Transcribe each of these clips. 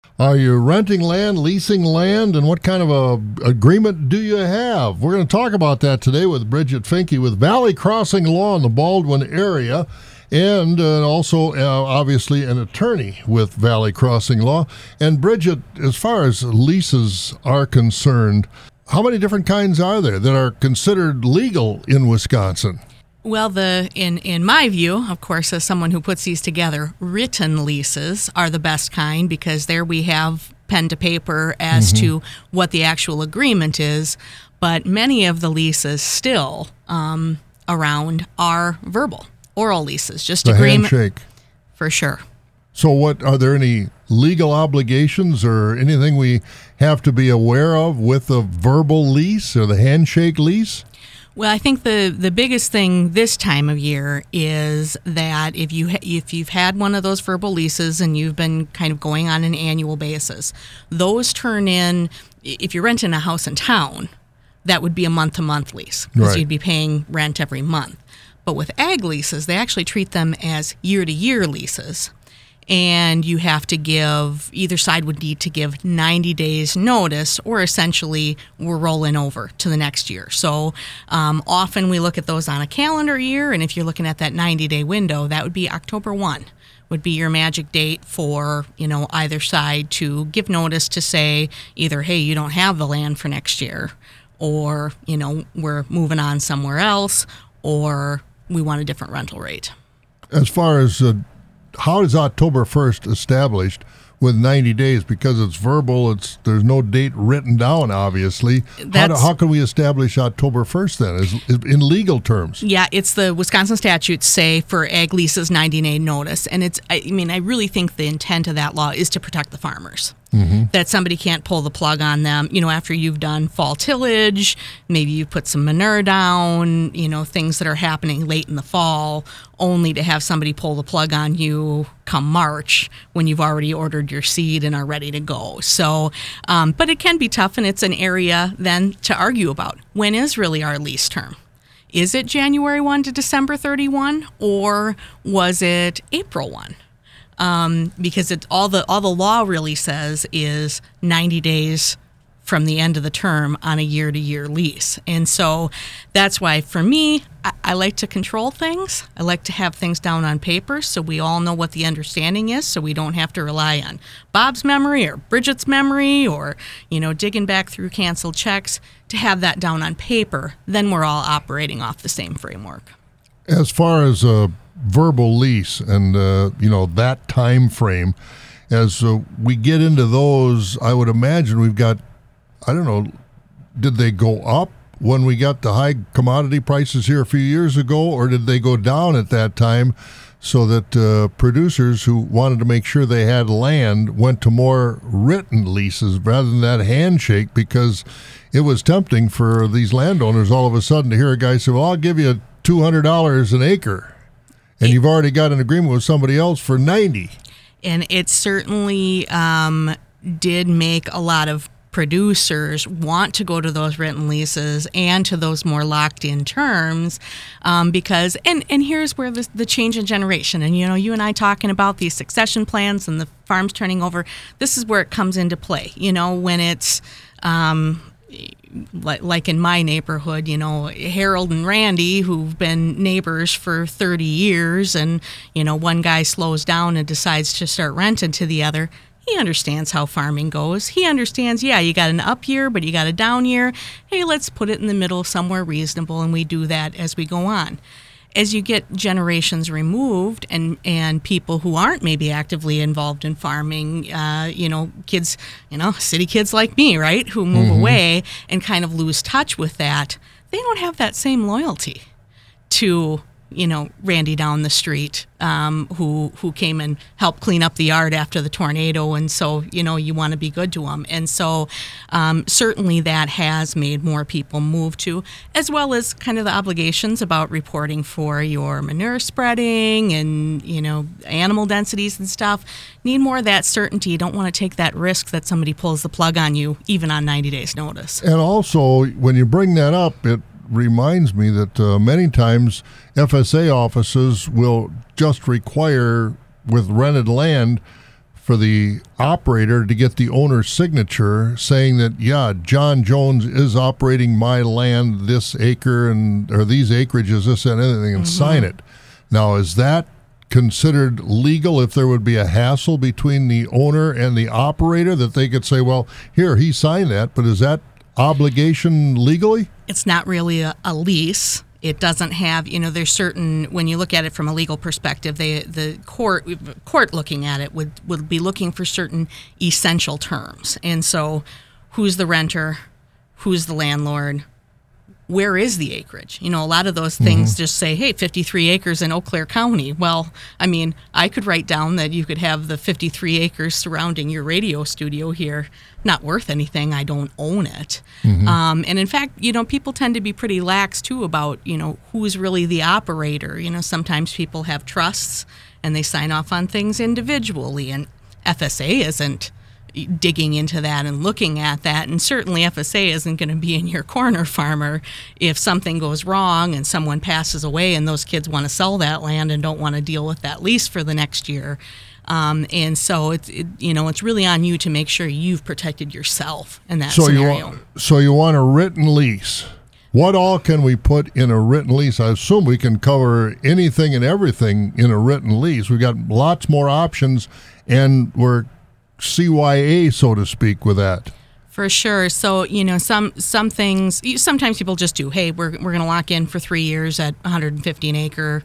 Are you renting land, leasing land, and what kind of a agreement do you have? We're going to talk about that today with Bridget Finke with Valley Crossing Law in the Baldwin area, and also obviously an attorney with Valley Crossing Law. And Bridget, as far as leases are concerned, how many different kinds are there that are considered legal in Wisconsin? Well, in my view, of course, as someone who puts these together, written leases are the best kind because there we have pen to paper as to what the actual agreement is. But many of the leases still around are verbal, oral leases, just The agreement. handshake. For sure. So what are there any legal obligations or anything we have to be aware of with a verbal lease or the handshake lease? Well, I think the biggest thing this time of year is that if you've had one of those verbal leases and you've been kind of going on an annual basis, those turn in. If you're renting a house in town, that would be a month-to-month lease because you'd be paying rent every month. But with ag leases, they actually treat them as year-to-year leases. And you have to give, either side would need to give 90 days notice, or essentially we're rolling over to the next year. So often we look at those on a calendar year, and if you're looking at that 90-day window, that would be October 1 would be your magic date for, either side to give notice to say either, hey, you don't have the land for next year, or, we're moving on somewhere else, or we want a different rental rate. As far as how is October 1st established with 90 days? Because it's verbal, there's no date written down, obviously. How can we establish October 1st then, in legal terms? Yeah, it's the Wisconsin statutes say for ag leases 90-day notice. And I really think the intent of that law is to protect the farmers. That somebody can't pull the plug on them, after you've done fall tillage, maybe you put some manure down, things that are happening late in the fall, only to have somebody pull the plug on you come March when you've already ordered your seed and are ready to go. So, but it can be tough, and it's an area then to argue about. When is really our lease term? Is it January 1 to December 31, or was it April 1? Because all the law really says is 90 days from the end of the term on a year-to-year lease. And so that's why, for me, I like to control things. I like to have things down on paper so we all know what the understanding is, so we don't have to rely on Bob's memory or Bridget's memory or, digging back through canceled checks. To have that down on paper, then we're all operating off the same framework. As far as verbal lease and that time frame, as we get into those, I would imagine we've got, I don't know, did they go up when we got the high commodity prices here a few years ago, or did they go down at that time so that producers who wanted to make sure they had land went to more written leases rather than that handshake, because it was tempting for these landowners all of a sudden to hear a guy say, well, I'll give you $200 an acre. And you've already got an agreement with somebody else for 90. And it certainly did make a lot of producers want to go to those written leases and to those more locked-in terms because, and here's where the change in generation, and you and I talking about these succession plans and the farms turning over, this is where it comes into play. When it's like in my neighborhood, Harold and Randy, who've been neighbors for 30 years, and, one guy slows down and decides to start renting to the other. He understands how farming goes. He understands, you got an up year, but you got a down year. Hey, let's put it in the middle somewhere reasonable, and we do that as we go on. As you get generations removed and people who aren't maybe actively involved in farming, kids, city kids like me, right, who move away and kind of lose touch with that, they don't have that same loyalty to, Randy down the street who came and helped clean up the yard after the tornado. And so, you want to be good to them. And so certainly that has made more people move to, as well as kind of the obligations about reporting for your manure spreading and, animal densities and stuff. Need more of that certainty. You don't want to take that risk that somebody pulls the plug on you, even on 90 days notice. And also, when you bring that up, it reminds me that many times FSA offices will just require, with rented land, for the operator to get the owner's signature saying that, yeah, John Jones is operating my land, this acre or these acreages, this and anything, and sign it. Now, is that considered legal if there would be a hassle between the owner and the operator that they could say, well, here, he signed that, but is that obligation legally? It's not really a lease. It doesn't have, there's certain, when you look at it from a legal perspective, the court looking at it would be looking for certain essential terms. And so who's the renter? Who's the landlord? Where is the acreage? A lot of those things just say, hey, 53 acres in Eau Claire County. Well, I could write down that you could have the 53 acres surrounding your radio studio here, not worth anything. I don't own it. And in fact, people tend to be pretty lax too about, who's really the operator. Sometimes people have trusts and they sign off on things individually, and FSA isn't digging into that and looking at that, and certainly FSA isn't going to be in your corner, farmer, if something goes wrong and someone passes away and those kids want to sell that land and don't want to deal with that lease for the next year. And so it's really on you to make sure you've protected yourself in that scenario. So you want a written lease. What all can we put in a written lease? I assume we can cover anything and everything in a written lease. We've got lots more options, and we're CYA, so to speak, with that. For sure. So, some things, sometimes people just do, hey, we're going to lock in for 3 years at 150 an acre,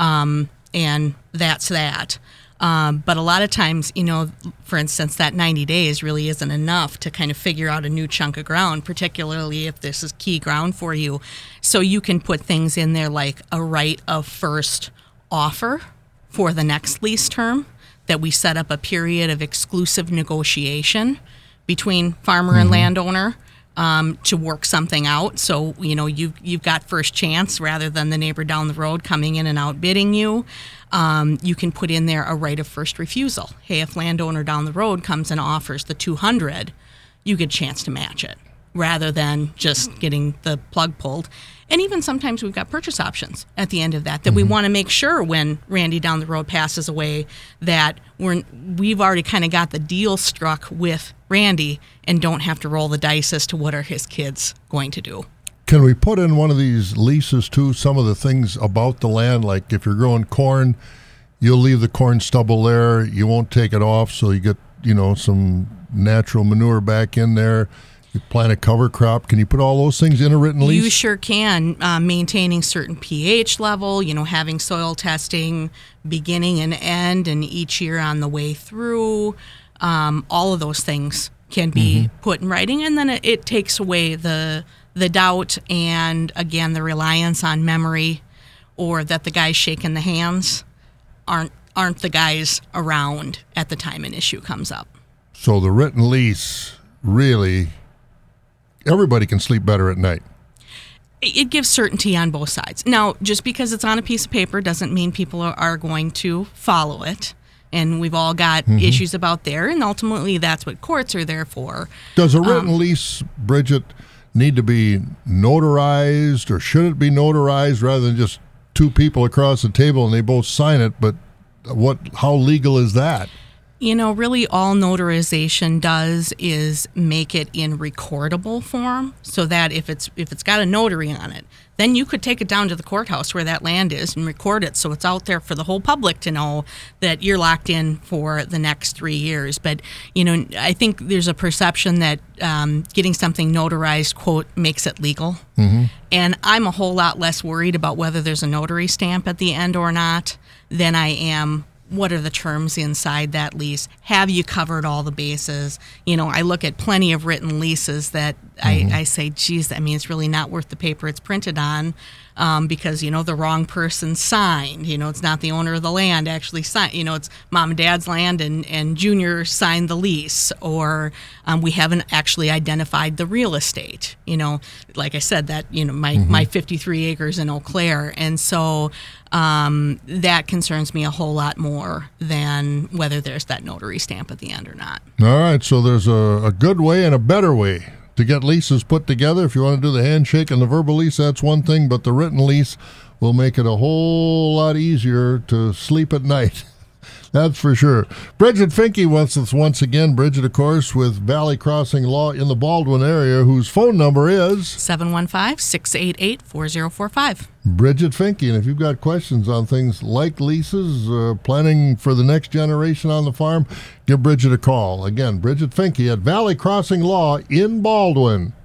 and that's that. But a lot of times, for instance, that 90 days really isn't enough to kind of figure out a new chunk of ground, particularly if this is key ground for you. So you can put things in there like a right of first offer for the next lease term, that we set up a period of exclusive negotiation between farmer and landowner to work something out. So, you've got first chance rather than the neighbor down the road coming in and outbidding you. You can put in there a right of first refusal. Hey, if landowner down the road comes and offers the 200, you get a chance to match it rather than just getting the plug pulled. And even sometimes we've got purchase options at the end of that we want to make sure when Randy down the road passes away that we've already kind of got the deal struck with Randy and don't have to roll the dice as to what are his kids going to do. Can we put in one of these leases too some of the things about the land, like if you're growing corn, you'll leave the corn stubble there, you won't take it off, so you get some natural manure back in there. You plant a cover crop. Can you put all those things in a written lease? You sure can. Maintaining certain pH level, having soil testing beginning and end and each year on the way through. All of those things can be put in writing, and then it takes away the doubt and, again, the reliance on memory, or that the guys shaking the hands aren't the guys around at the time an issue comes up. So the written lease really... everybody can sleep better at night. It gives certainty on both sides. Now, just because it's on a piece of paper doesn't mean people are going to follow it. And we've all got issues about there, and ultimately that's what courts are there for. Does a written lease, Bridget, need to be notarized, or should it be notarized rather than just two people across the table and they both sign it? But how legal is that? Really all notarization does is make it in recordable form, so that if it's got a notary on it, then you could take it down to the courthouse where that land is and record it, so it's out there for the whole public to know that you're locked in for the next 3 years. But, I think there's a perception that getting something notarized, quote, makes it legal. And I'm a whole lot less worried about whether there's a notary stamp at the end or not than I am what are the terms inside that lease? Have you covered all the bases? I look at plenty of written leases that I say, geez, it's really not worth the paper it's printed on, because, the wrong person signed. It's not the owner of the land actually signed. It's mom and dad's land and Junior signed the lease, or we haven't actually identified the real estate. Like I said, that, my 53 acres in Eau Claire. And so that concerns me a whole lot more than whether there's that notary stamp at the end or not. All right, so there's a good way and a better way to get leases put together. If you want to do the handshake and the verbal lease, that's one thing, but the written lease will make it a whole lot easier to sleep at night. That's for sure. Bridget Finke wants us once again. Bridget, of course, with Valley Crossing Law in the Baldwin area, whose phone number is 715-688-4045. Bridget Finke. And if you've got questions on things like leases, planning for the next generation on the farm, give Bridget a call. Again, Bridget Finke at Valley Crossing Law in Baldwin.